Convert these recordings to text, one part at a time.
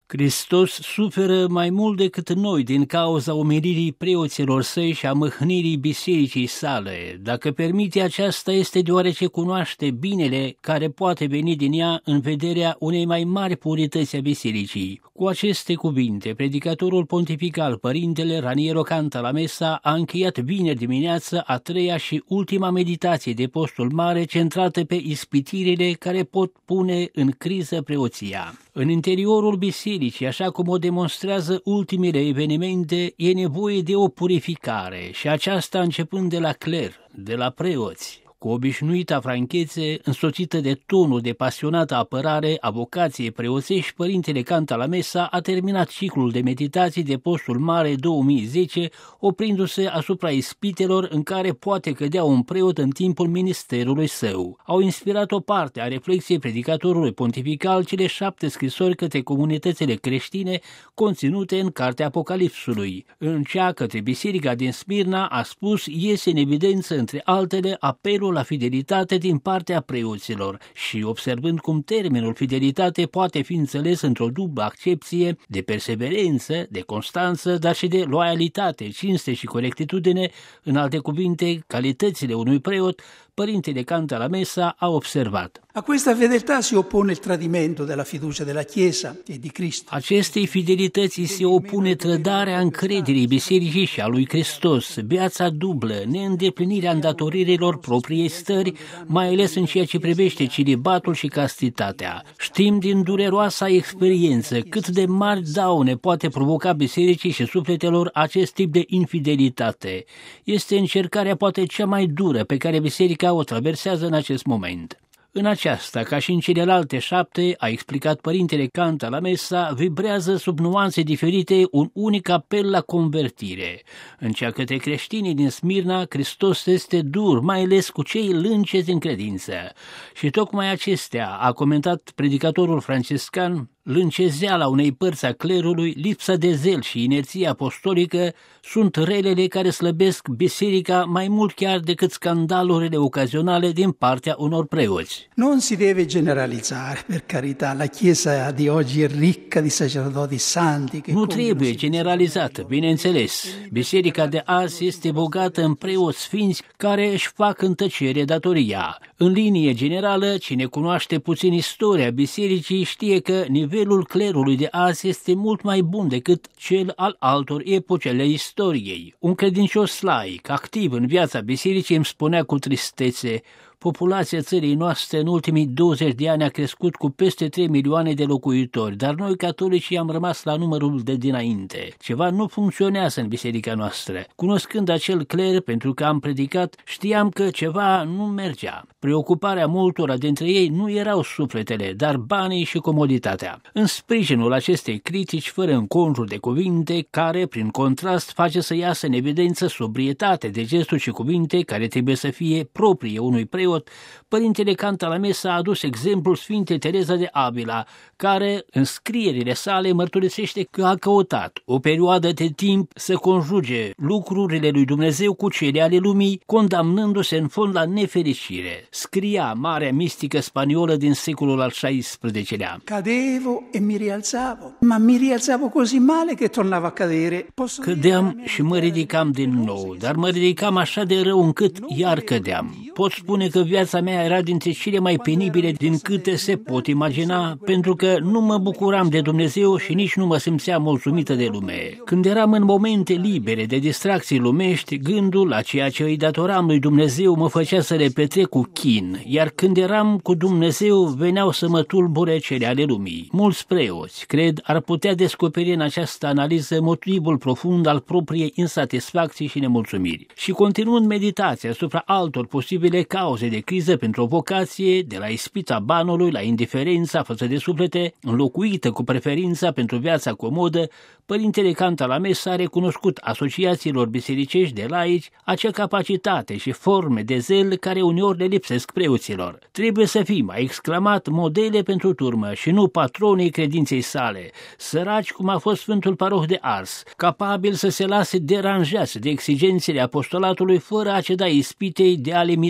Hristos suferă mai mult decât noi din cauza umilirii preoților săi și a mâhnirii bisericii sale. Dacă permite aceasta, este deoarece cunoaște binele care poate veni din ea în vederea unei mai mari purități a bisericii. Cu aceste cuvinte, predicatorul pontifical, părintele Raniero Cantalamessa, a încheiat vineri dimineață a treia și ultima meditație de postul mare centrată pe ispitirile care pot pune în criză preoția. În interiorul bisericii, așa cum o demonstrează ultimele evenimente, e nevoie de o purificare și aceasta începând de la cler, de la preoți. Cu obișnuita franchețe, însoțită de tonul de pasionată apărare a vocației preoțești, părintele Cantalamessa a terminat ciclul de meditații de postul mare 2010, oprindu-se asupra ispitelor în care poate cădea un preot în timpul ministerului său. Au inspirat o parte a reflexiei predicatorului pontifical cele 7 scrisori către comunitățile creștine conținute în Cartea Apocalipsului. În cea către biserica din Smirna, a spus, iese în evidență între altele apelul la fidelitate din partea preoților și observând cum termenul fidelitate poate fi înțeles într-o dublă accepție de perseverență, de constanță, dar și de loialitate, cinste și corectitudine, în alte cuvinte, calitățile unui preot, părintele Cantalamessa a observat. A questa fedeltà si oppone il tradimento della fiducia della Chiesa e di Cristo. Acestei fidelități se opune trădarea încrederii bisericii și a lui Hristos, viața dublă, neîndeplinirea îndatoririlor propriei stări, mai ales în ceea ce privește celibatul și castitatea. Știm din dureroasa experiență cât de mari daune poate provoca bisericii și sufletelor acest tip de infidelitate. Este încercarea poate cea mai dură pe care biserica o traversează în acest moment. În aceasta, ca și în celelalte 7, a explicat părintele Cantalamessa, vibrează sub nuanțe diferite un unic apel la convertire. În cea către creștinii din Smirna, Hristos este dur, mai ales cu cei lâncezi în credință. Și tocmai acestea, a comentat predicatorul franciscan, lâncezeala unei părți a clerului, lipsa de zel și inerția apostolică sunt relele care slăbesc biserica mai mult chiar decât scandalurile ocazionale din partea unor preoți. Non si deve generalizzare, per carità, la Chiesa di oggi è ricca di sacerdoti santi. Nu trebuie generalizat, bineînțeles. Biserica de azi este bogată în preoți sfinți care își fac în tăcere datoria. În linie generală, cine cunoaște puțin istoria bisericii știe că nivelul clerului de azi este mult mai bun decât cel al altor epoci ale istoriei. Un credincios laic, activ în viața bisericii, îmi spunea cu tristețe: populația țării noastre în ultimii 20 de ani a crescut cu peste 3 milioane de locuitori, dar noi catolicii am rămas la numărul de dinainte. Ceva nu funcționează în biserica noastră. Cunoscând acel cler, pentru că am predicat, știam că ceva nu mergea. Preocuparea multora dintre ei nu erau sufletele, dar banii și comoditatea. În sprijinul acestei critici, fără înconjur de cuvinte, care, prin contrast, face să iasă în evidență sobrietate de gesturi și cuvinte care trebuie să fie proprie unui preot, părintele Cantalamessa a adus exemplul Sfintei Tereza de Avila, care, în scrierile sale, mărturisește că a căutat o perioadă de timp să conjuge lucrurile lui Dumnezeu cu cele ale lumii, condamnându-se în fond la nefericire. Scria marea mistică spaniolă din secolul al XVI-lea. Cadevo e mi rialzavo, ma mi rialzavo così male che tornavo a cadere. Cădeam și mă ridicam din nou, dar mă ridicam așa de rău încât iar cădeam. Pot spune că viața mea era dintre cele mai penibile din câte se pot imagina, pentru că nu mă bucuram de Dumnezeu și nici nu mă simțeam mulțumită de lume. Când eram în momente libere de distracții lumești, gândul la ceea ce îi datoram lui Dumnezeu mă făcea să le petrec cu chin, iar când eram cu Dumnezeu veneau să mă tulbure cele ale lumii. Mulți preoți, cred, ar putea descoperi în această analiză motivul profund al propriei insatisfacții și nemulțumiri. Și continuând meditația asupra altor posibile cauze de criză pentru o vocație, de la ispita banului la indiferența față de suflete, înlocuită cu preferința pentru viața comodă, părintele Cantalamessa a recunoscut asociațiilor bisericești de laici acea capacitate și forme de zel care uneori le lipsesc preoților. Trebuie să fim, a exclamat, modele pentru turmă și nu patronii credinței sale, săraci cum a fost Sfântul Paroh de Ars, capabil să se lase deranjați de exigențele apostolatului fără a ceda ispitei de a limita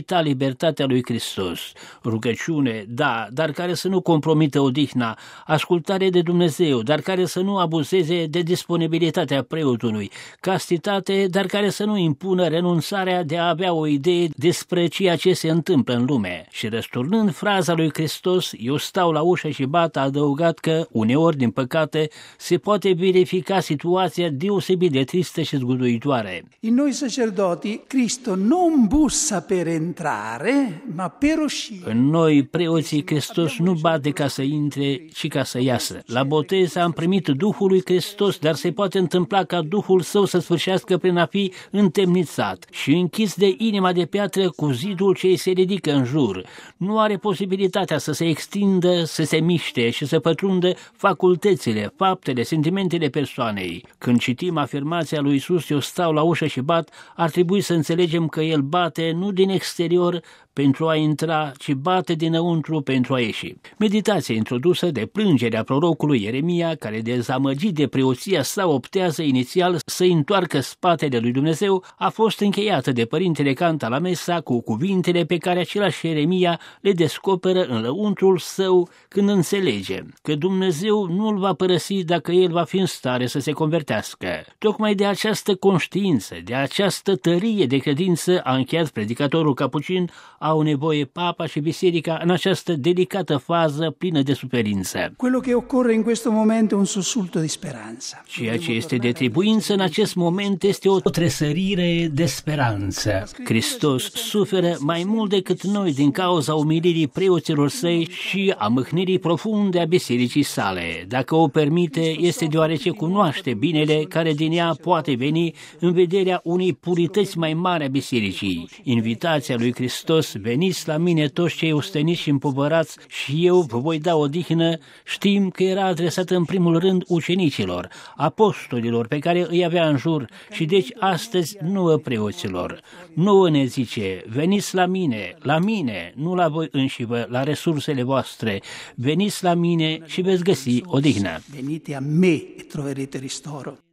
limita libertatea lui Hristos. Rugăciune, da, dar care să nu compromită odihna, ascultare de Dumnezeu, dar care să nu abuzeze de disponibilitatea preotului, castitate, dar care să nu impună renunțarea de a avea o idee despre ceea ce se întâmplă în lume. Și răsturnând fraza lui Hristos, eu stau la ușă și bat, a adăugat că, uneori, din păcate, se poate verifica situația deosebit de tristă și zguduitoare. In noi sacerdoti, Cristo non bussa per entrare, ma per uscire. În noi, preoții, Hristos nu bate ca să intre, ci ca să iasă. La botez am primit Duhul lui Hristos, dar se poate întâmpla ca Duhul Său să sfârșească prin a fi întemnițat și închis de inima de piatră cu zidul ce îi se ridică în jur. Nu are posibilitatea să se extindă, să se miște și să pătrundă facultățile, faptele, sentimentele persoanei. Când citim afirmația lui Iisus, eu stau la ușă și bat, ar trebui să înțelegem că El bate nu din exterior pentru a intra, ci bate dinăuntru pentru a ieși. Meditația introdusă de plângerea prorocului Ieremia, care dezamăgit de preoția sa optează inițial să-i întoarcă spatele lui Dumnezeu, a fost încheiată de părintele Cantalamessa cu cuvintele pe care același Ieremia le descoperă în lăuntrul său când înțelege că Dumnezeu nu îl va părăsi dacă el va fi în stare să se convertească. Tocmai de această conștiință, de această tărie de credință a încheiat predicatorul capucin, au nevoie Papa și Biserica în această delicată fază plină de suferință. Quello che occorre in questo momento è un sussulto di speranza. Ceea ce este de trebuință în acest moment este o tresărire de speranță. Hristos suferă mai mult decât noi din cauza umilirii preoților săi și a mâhnirii profunde a bisericii sale. Dacă o permite, este deoarece cunoaște binele care din ea poate veni în vederea unei purități mai mari a bisericii. Invitația lui Hristos, veniți la mine toți cei osteniți și împovărați și eu vă voi da odihnă, știm că era adresată în primul rând ucenicilor, apostolilor pe care îi avea în jur și deci astăzi nouă preoților. Nouă ne zice, veniți la mine, nu la voi înșivă, la resursele voastre, veniți la mine și veți găsi odihnă. Venite a me e troverete ristoro.